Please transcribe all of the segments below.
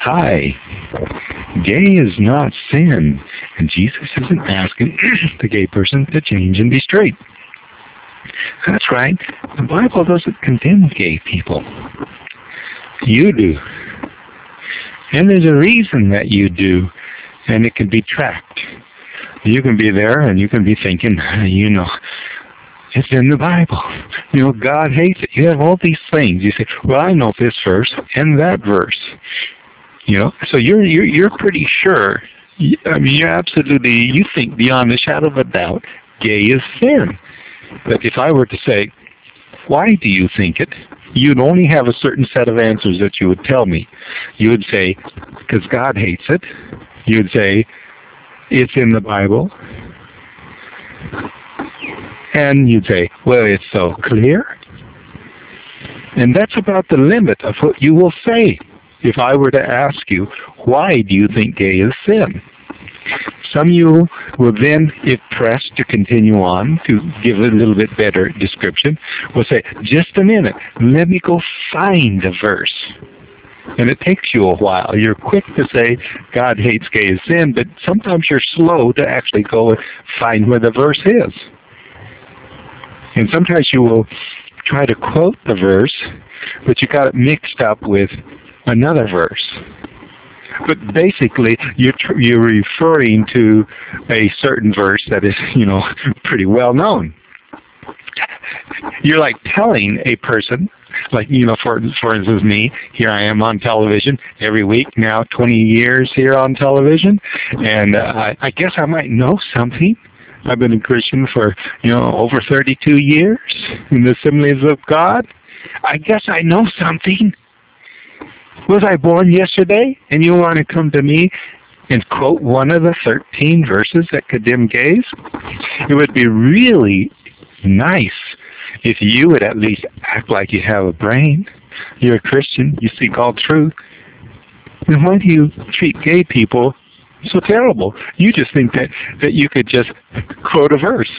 Hi, gay is not sin, and Jesus isn't asking the gay person to change and be straight. That's right, the Bible doesn't condemn gay people. You do. And there's a reason that you do, and it can be tracked. You can be there and you can be thinking, it's in the Bible. God hates it. You have all these things. You say, well, I know this verse and that verse. So you're pretty sure. You think beyond the shadow of a doubt, gay is sin. But if I were to say, why do you think it? You'd only have a certain set of answers that you would tell me. You would say, because God hates it. You would say, it's in the Bible. And you'd say, well, it's so clear. And that's about the limit of what you will say if I were to ask you, why do you think gay is sin? Some of you will then, if pressed to continue on, to give a little bit better description, will say, just a minute, let me go find a verse. And it takes you a while. You're quick to say, God hates gay as sin, but sometimes you're slow to actually go and find where the verse is. And sometimes you will try to quote the verse, but you got it mixed up with another verse. But basically, you're referring to a certain verse that is, pretty well known. You're like telling a person, like, for instance, me, here I am on television every week now, 20 years here on television, and I guess I might know something. I've been a Christian for, over 32 years in the Assemblies of God. I guess I know something. Was I born yesterday? And you want to come to me and quote one of the 13 verses that condemn gays? It would be really nice if you would at least act like you have a brain. You're a Christian. You seek all truth. Then why do you treat gay people so terrible? You just think that you could just quote a verse.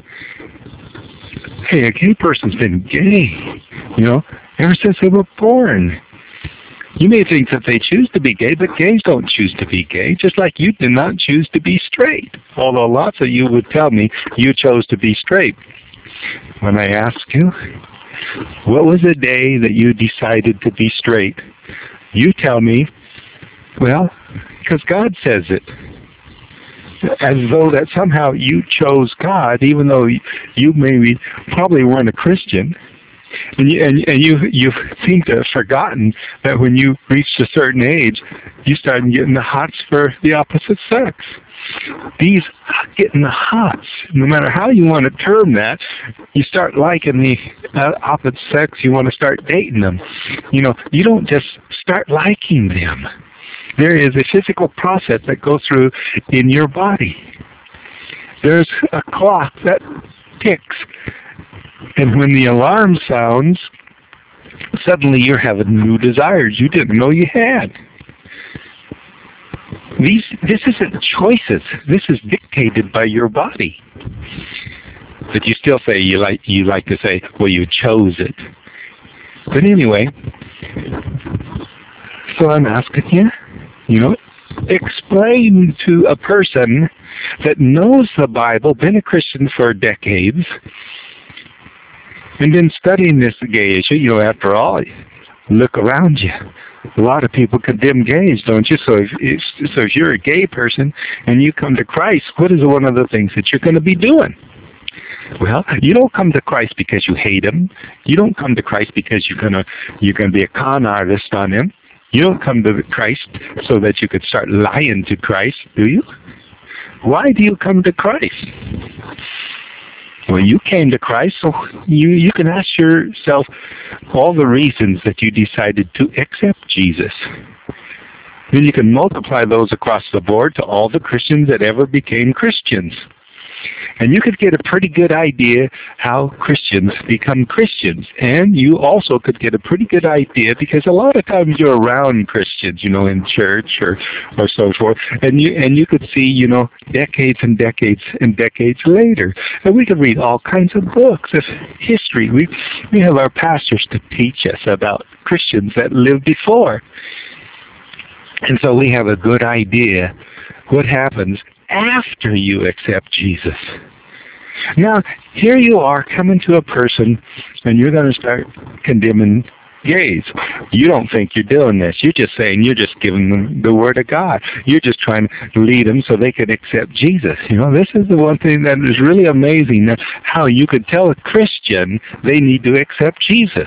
Hey, a gay person's been gay, ever since they were born. You may think that they choose to be gay, but gays don't choose to be gay, just like you did not choose to be straight. Although lots of you would tell me you chose to be straight. When I ask you, what was the day that you decided to be straight? You tell me, well, because God says it. As though that somehow you chose God, even though you probably weren't a Christian. And you seem to have forgotten that when you reached a certain age, you started getting the hots for the opposite sex. These getting the hots, no matter how you want to term that, you start liking the opposite sex, you want to start dating them. You don't just start liking them. There is a physical process that goes through in your body. There's a clock that ticks. And when the alarm sounds, suddenly you're having new desires you didn't know you had. This isn't choices. This is dictated by your body. But you still say you like to say, well, you chose it. But anyway, so I'm asking you, explain to a person that knows the Bible, been a Christian for decades, and been studying this gay issue, after all, look around you. A lot of people condemn gays, don't you? So if you're a gay person and you come to Christ, what is one of the things that you're going to be doing? Well, you don't come to Christ because you hate him. You don't come to Christ because you're going to be a con artist on him. You don't come to Christ so that you could start lying to Christ, do you? Why do you come to Christ? Well, you came to Christ, so you can ask yourself all the reasons that you decided to accept Jesus. Then you can multiply those across the board to all the Christians that ever became Christians. And you could get a pretty good idea how Christians become Christians. And you also could get a pretty good idea, because a lot of times you're around Christians, in church or so forth, and you could see, decades and decades and decades later. And we could read all kinds of books of history. We have our pastors to teach us about Christians that lived before. And so we have a good idea what happens after you accept Jesus. Now, here you are coming to a person, and you're going to start condemning gays. You don't think you're doing this. You're just saying you're just giving them the Word of God. You're just trying to lead them so they can accept Jesus. You know, this is the one thing that is really amazing, that how you could tell a Christian they need to accept Jesus.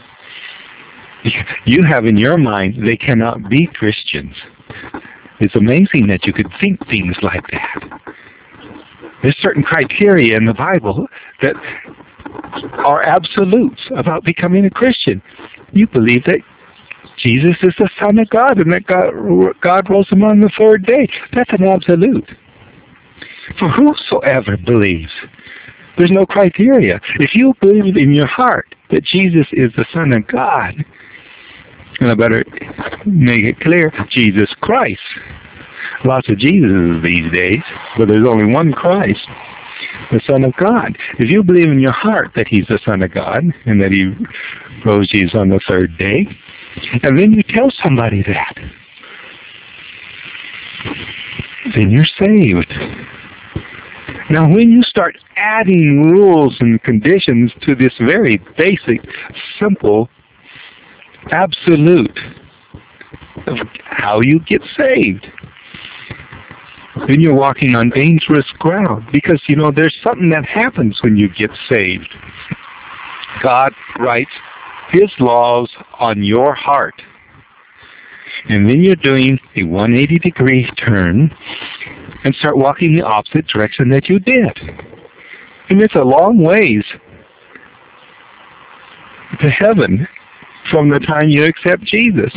You have in your mind they cannot be Christians. It's amazing that you could think things like that. There's certain criteria in the Bible that are absolutes about becoming a Christian. You believe that Jesus is the Son of God and that God rose him on the third day. That's an absolute. For whosoever believes. There's no criteria. If you believe in your heart that Jesus is the Son of God, and I better make it clear, Jesus Christ. Lots of Jesuses these days, but there's only one Christ, the Son of God. If you believe in your heart that he's the Son of God and that he rose Jesus on the third day, and then you tell somebody that, then you're saved. Now, when you start adding rules and conditions to this very basic, simple, absolute of how you get saved, then you're walking on dangerous ground, because, you know, there's something that happens when you get saved. God writes his laws on your heart. And then you're doing a 180-degree turn and start walking the opposite direction that you did. And it's a long ways to heaven from the time you accept Jesus.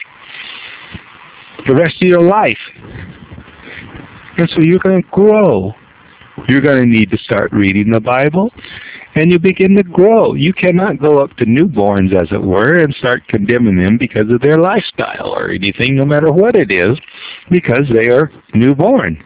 The rest of your life. And so you're going to grow. You're going to need to start reading the Bible, and you begin to grow. You cannot go up to newborns, as it were, and start condemning them because of their lifestyle or anything, no matter what it is, because they are newborn.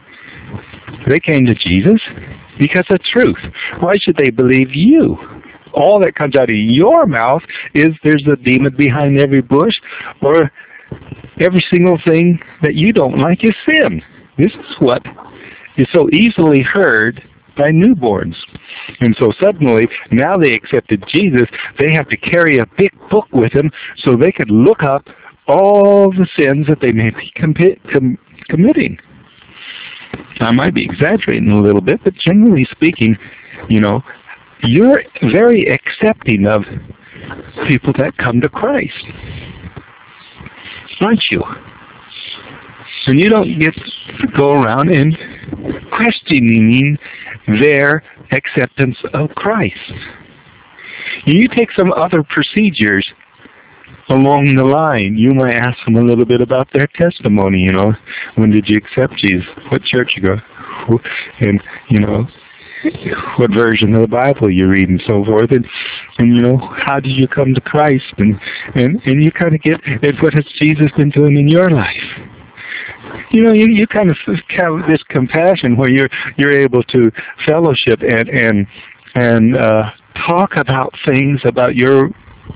They came to Jesus because of truth. Why should they believe you? All that comes out of your mouth is there's a demon behind every bush, or every single thing that you don't like is sin. This is what is so easily heard by newborns. And so suddenly, now they accepted Jesus, they have to carry a big book with them so they could look up all the sins that they may be committing. I might be exaggerating a little bit, but generally speaking, you know, you're very accepting of people that come to Christ, aren't you? And you don't get to go around and questioning their acceptance of Christ. You take some other procedures along the line. You might ask them a little bit about their testimony, you know. When did you accept Jesus? What church you go? And, you know, what version of the Bible you read and so forth. And you know, how did you come to Christ? And you kind of get, and what has Jesus been doing in your life? You know, you kind of have this compassion where you're able to fellowship and talk about things about your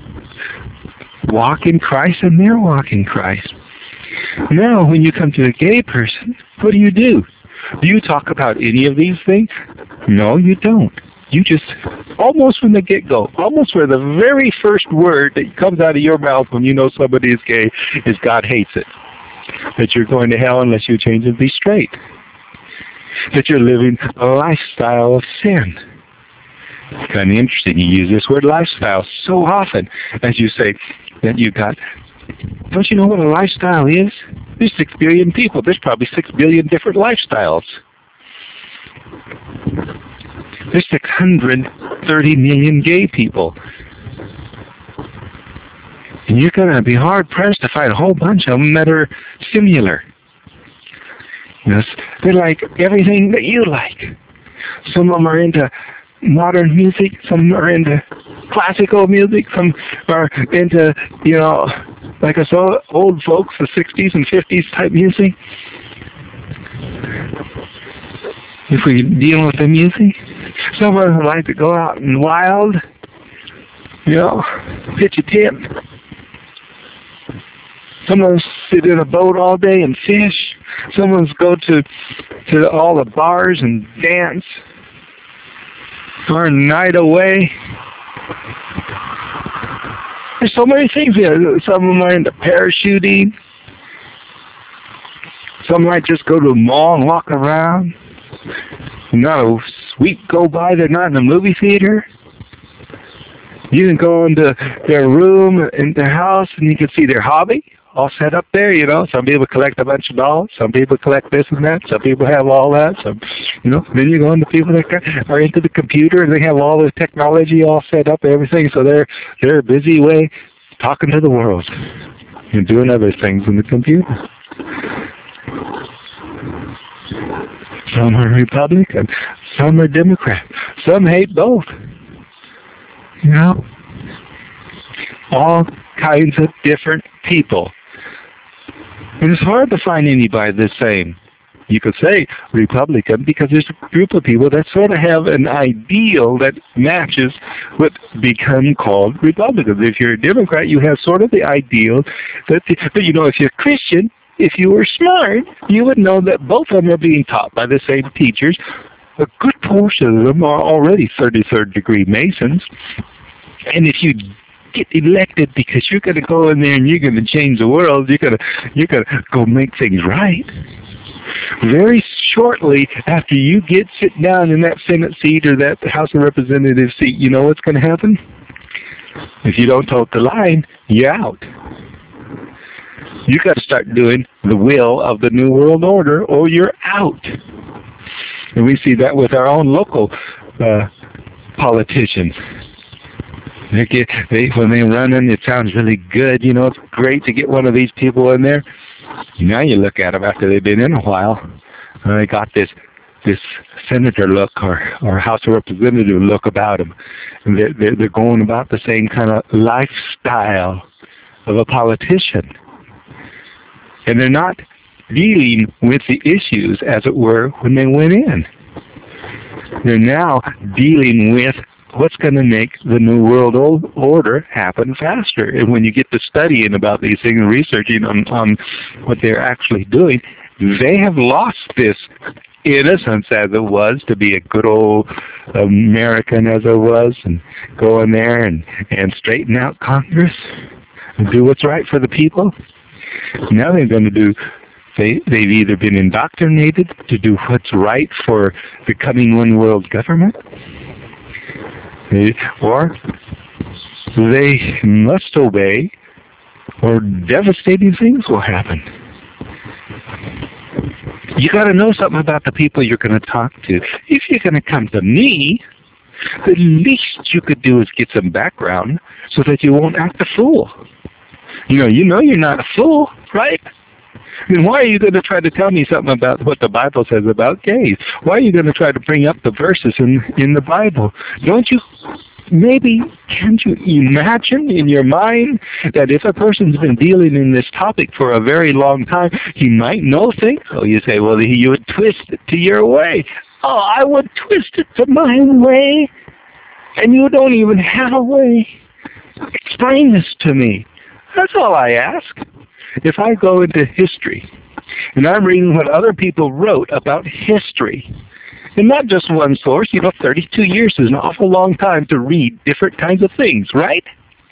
walk in Christ and their walk in Christ. Now, when you come to a gay person, what do? Do you talk about any of these things? No, you don't. You just, almost from the get-go, almost where the very first word that comes out of your mouth when you know somebody is gay is God hates it. That you're going to hell unless you change and be straight. That you're living a lifestyle of sin. It's kind of interesting. You use this word lifestyle so often as you say that you got, don't you know what a lifestyle is? There's 6 billion people. There's probably 6 billion different lifestyles. There's 630 million gay people. And you're going to be hard-pressed to find a whole bunch of them that are similar. Yes, they're like everything that you like. Some of them are into modern music. Some are into classical music. Some are into, you know, like us old folks, the 60s and 50s type music. If we deal with the music, some of them like to go out and wild, you know, pitch a tent. Some of us sit in a boat all day and fish. Some of us go to all the bars and dance our night away. There's so many things here. Some of them are into parachuting. Some might just go to a mall and walk around. Not a week go by, they're not in the movie theater. You can go into their room, in their house, and you can see their hobby all set up there, you know. Some people collect a bunch of dolls. Some people collect this and that. Some people have all that. Some, you know, then you go into people that are into the computer, and they have all the technology all set up, everything. So they're a busy way talking to the world and doing other things in the computer. Some are Republican. Some are Democrat. Some hate both. You know? All kinds of different people. And it's hard to find anybody the same. You could say Republican because there's a group of people that sort of have an ideal that matches what become called Republicans. If you're a Democrat, you have sort of the ideal that, but you know, if you're Christian, if you were smart, you would know that both of them are being taught by the same teachers. A good portion of them are already 33rd degree Masons. And if you get elected because you're going to go in there and you're going to change the world, you're going to go make things right. Very shortly after you sit down in that Senate seat or that House of Representatives seat, you know what's going to happen? If you don't toe the line, you're out. You got to start doing the will of the New World Order, or you're out. And we see that with our own local politicians. When they're running, it sounds really good. You know, it's great to get one of these people in there. Now you look at them after they've been in a while, and they got this senator look or House of Representative look about them. And they're going about the same kind of lifestyle of a politician. And they're not dealing with the issues, as it were, when they went in. They're now dealing with what's going to make the New World Order happen faster. And when you get to studying about these things and researching on what they're actually doing, they have lost this innocence as it was to be a good old American as it was, and go in there and straighten out Congress and do what's right for the people. Now they're going to do, they've either been indoctrinated to do what's right for the coming one world government, or they must obey, or devastating things will happen. You got to know something about the people you're going to talk to. If you're going to come to me, the least you could do is get some background so that you won't act a fool. You know you're not a fool, right? Then why are you going to try to tell me something about what the Bible says about gays? Why are you going to try to bring up the verses in the Bible? Can't you imagine in your mind that if a person's been dealing in this topic for a very long time, he might know things? Oh, you say, well, you would twist it to your way. Oh, I would twist it to my way. And you don't even have a way. Explain this to me. That's all I ask. If I go into history, and I'm reading what other people wrote about history, and not just one source, 32 years is an awful long time to read different kinds of things, right?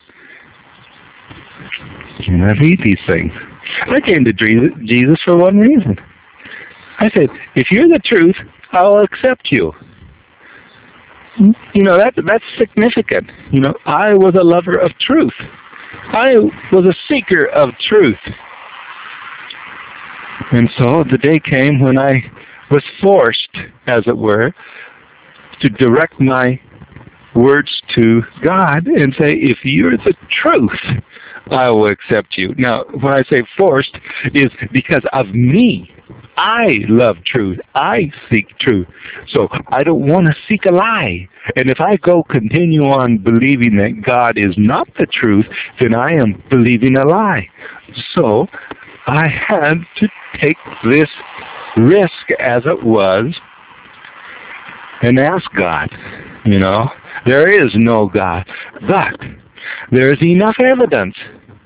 And I read these things. I came to Jesus for one reason. I said, if you're the truth, I'll accept you. That's significant. I was a lover of truth. I was a seeker of truth. And so the day came when I was forced, as it were, to direct my words to God and say, if you're the truth, I will accept you. Now, when I say forced, is because of me. I love truth. I seek truth. So I don't want to seek a lie. And if I continue on believing that God is not the truth, then I am believing a lie. So I had to take this risk, as it was, and ask God. There is no God. But there is enough evidence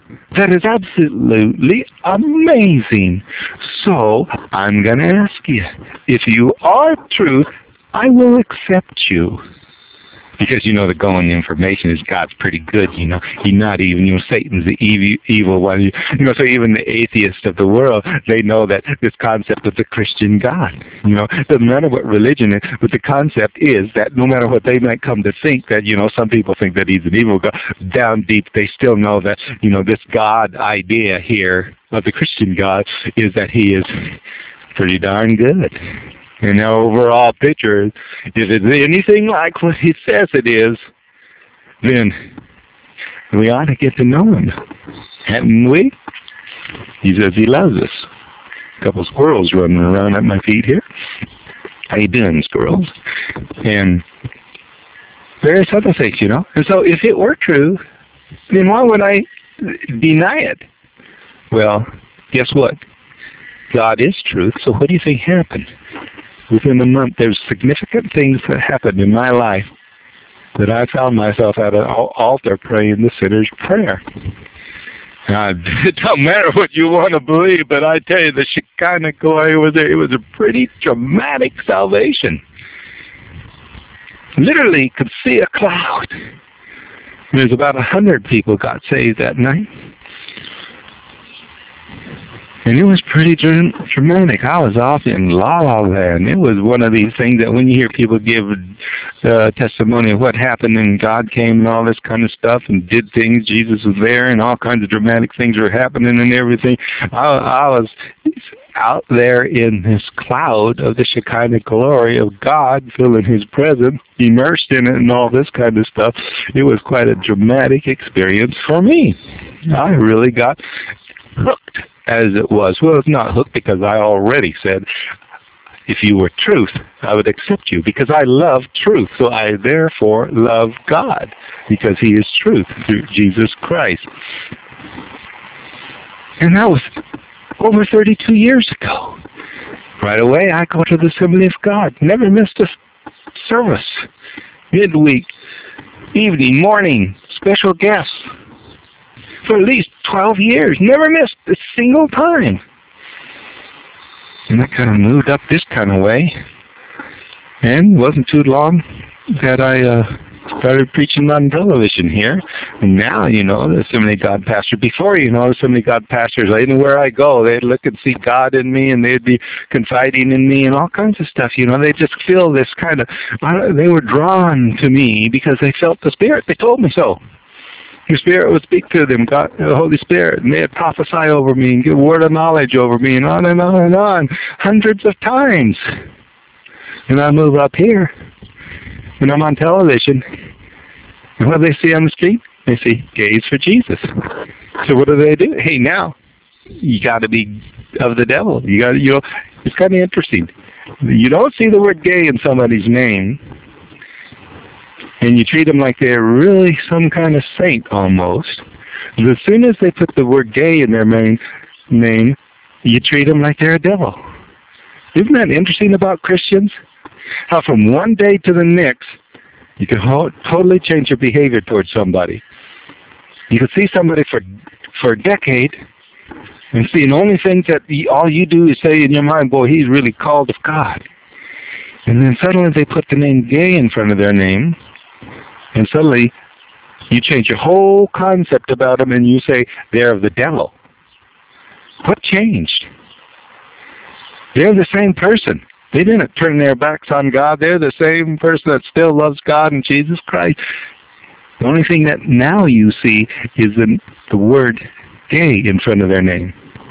That is absolutely amazing. So I'm going to ask you, if you are truth, I will accept you. Because, the going information is God's pretty good, He's not even, Satan's the evil one. So even the atheists of the world, they know that this concept of the Christian God, doesn't matter what religion is, but the concept is that no matter what they might come to think, that, some people think that he's an evil God, down deep they still know that, this God idea here of the Christian God is that he is pretty darn good. And the overall picture is, if it's anything like what he says it is, then we ought to get to know him. Haven't we? He says he loves us. A couple of squirrels running around at my feet here. How you doing, squirrels? And various other things, And so if it were true, then why would I deny it? Well, guess what? God is truth, so what do you think happened? Within a month, there's significant things that happened in my life that I found myself at an altar praying the sinner's prayer. Now, it don't matter what you want to believe, but I tell you, the Shekinah glory was there. It was a pretty dramatic salvation. Literally could see a cloud. There's about 100 people got saved that night. And it was pretty dramatic. I was off in La La Land. It was one of these things that when you hear people give testimony of what happened and God came and all this kind of stuff and did things, Jesus was there and all kinds of dramatic things were happening and everything, I was out there in this cloud of the Shekinah glory of God, feeling his presence, immersed in it and all this kind of stuff. It was quite a dramatic experience for me. I really got hooked. As it was. Well, it's not hooked because I already said, if you were truth, I would accept you because I love truth. So I therefore love God because he is truth through Jesus Christ. And that was over 32 years ago. Right away, I go to the Assembly of God. Never missed a service. Midweek, evening, morning, special guests. For at least 12 years. Never missed a single time. And I kind of moved up this kind of way. And it wasn't too long that I started preaching on television here. And now, there's so many God pastors. Before, there's so many God pastors. Anywhere I go, they'd look and see God in me, and they'd be confiding in me and all kinds of stuff. They just feel this kind of, they were drawn to me because they felt the Spirit. They told me so. The Spirit would speak to them, God, the Holy Spirit, and they'd prophesy over me and give a word of knowledge over me, and on and on and on, hundreds of times. And I move up here, and I'm on television, and what do they see on the street? They see gays for Jesus. So what do? Hey, now, you got to be of the devil. You got, it's kind of interesting. You don't see the word gay in somebody's name, and you treat them like they're really some kind of saint almost. But as soon as they put the word gay in their name, you treat them like they're a devil. Isn't that interesting about Christians? How from one day to the next, you can totally change your behavior towards somebody. You can see somebody for a decade and see, and the only thing that all you do is say in your mind, boy, he's really called of God. And then suddenly they put the name gay in front of their name, and suddenly you change your whole concept about them and you say they're of the devil. What changed? They're the same person. They didn't turn their backs on God. They're the same person that still loves God and Jesus Christ. The only thing that now you see is the word gay in front of their name.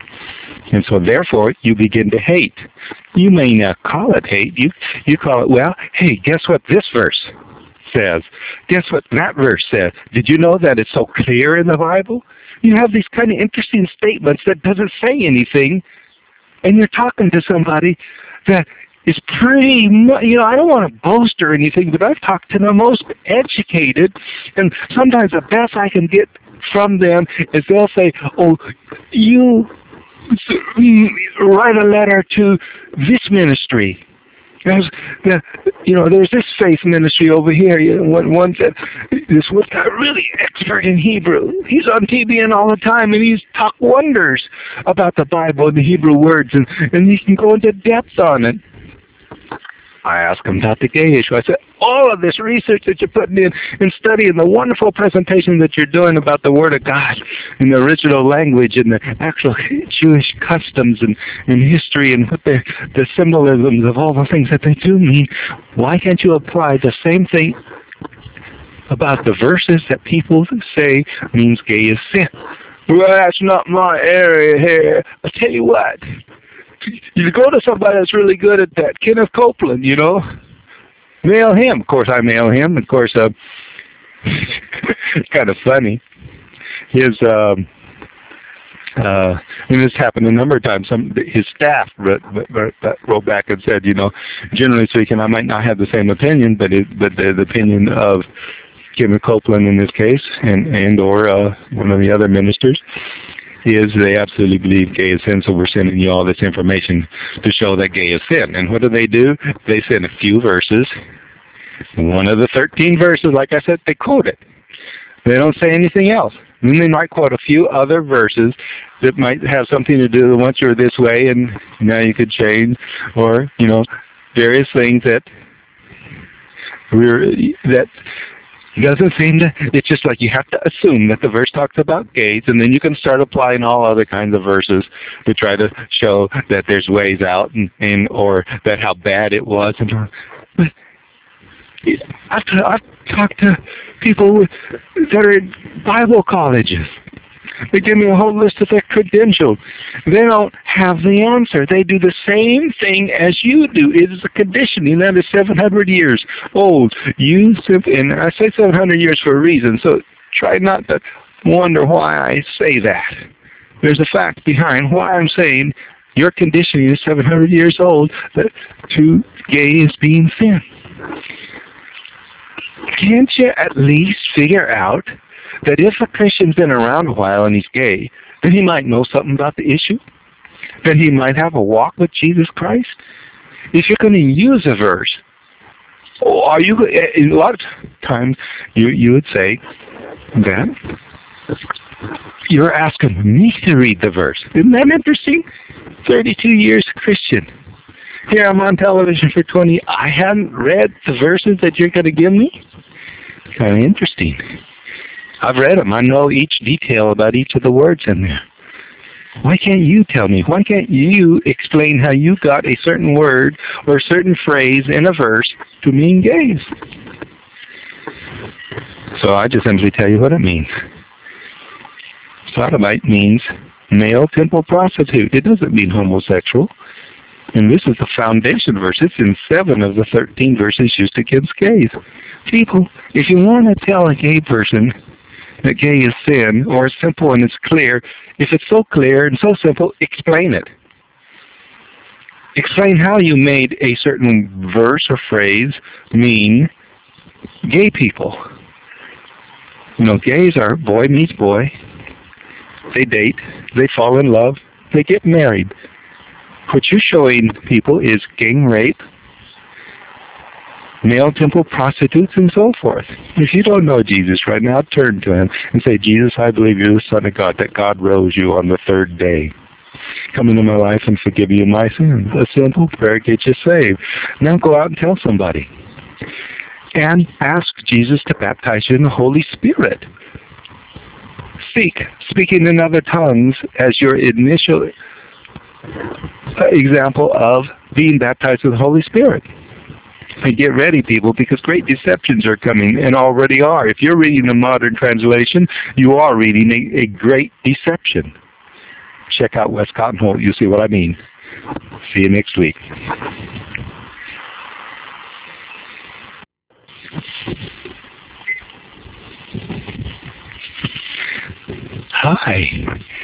And so therefore you begin to hate. You may not call it hate. You call it, well, hey, guess what this verse says? Guess what that verse says? Did you know that it's so clear in the Bible? You have these kind of interesting statements that doesn't say anything, and you're talking to somebody that is pretty much, I don't want to boast or anything, but I've talked to the most educated, and sometimes the best I can get from them is they'll say, oh, you write a letter to this ministry. There's this faith ministry over here. One said, this one guy really expert in Hebrew. He's on TBN all the time, and he's talk wonders about the Bible and the Hebrew words, and he can go into depth on it. I asked him about the gay issue. I said, all of this research that you're putting in and studying, the wonderful presentation that you're doing about the Word of God in the original language and the actual Jewish customs and history and what the symbolisms of all the things that they do mean, why can't you apply the same thing about the verses that people say means gay is sin? Well, that's not my area here. I'll tell you what. You go to somebody that's really good at that. Kenneth Copeland, Mail him. Of course, I mail him. Of course, it's kind of funny. His, and this happened a number of times. His staff wrote back and said, generally speaking, I might not have the same opinion, but the opinion of Kenneth Copeland in this case, and or one of the other ministers, is they absolutely believe gay is sin, so we're sending you all this information to show that gay is sin. And what do? They send a few verses. One of the 13 verses, like I said, they quote it. They don't say anything else. Then they might quote a few other verses that might have something to do with once you're this way and now you could change, or, various things that doesn't seem to, it's just like you have to assume that the verse talks about gays, and then you can start applying all other kinds of verses to try to show that there's ways out and or that how bad it was. But I've talked to people that are in Bible colleges. They give me a whole list of their credentials. They don't have the answer. They do the same thing as you do. It is a conditioning that is 700 years old. And I say 700 years for a reason, so try not to wonder why I say that. There's a fact behind why I'm saying your conditioning is 700 years old, that to gay is being sin. Can't you at least figure out that if a Christian's been around a while and he's gay, then he might know something about the issue? That he might have a walk with Jesus Christ? If you're going to use a verse, a lot of times you would say that you're asking me to read the verse. Isn't that interesting? 32 years Christian. Here I'm on television for 20. I haven't read the verses that you're going to give me? Kind of interesting. I've read them. I know each detail about each of the words in there. Why can't you tell me? Why can't you explain how you got a certain word or a certain phrase in a verse to mean gays? So I just simply tell you what it means. Sodomite means male temple prostitute. It doesn't mean homosexual. And this is the foundation verse. It's in 7 of the 13 verses used against gays. People, if you want to tell a gay person that gay is sin, or it's simple and it's clear, if it's so clear and so simple, explain it. Explain how you made a certain verse or phrase mean gay people. Gays are boy meets boy. They date. They fall in love. They get married. What you're showing people is gang rape, male temple prostitutes, and so forth. If you don't know Jesus right now, turn to him and say, Jesus, I believe you're the Son of God, that God rose you on the 3rd day. Come into my life and forgive you my sins. A simple prayer gets you saved. Now go out and tell somebody. And ask Jesus to baptize you in the Holy Spirit. Speaking in other tongues as your initial example of being baptized with the Holy Spirit. And get ready, people, because great deceptions are coming, and already are. If you're reading the modern translation, you are reading a great deception. Check out Westcott and Holt. You'll see what I mean. See you next week. Hi.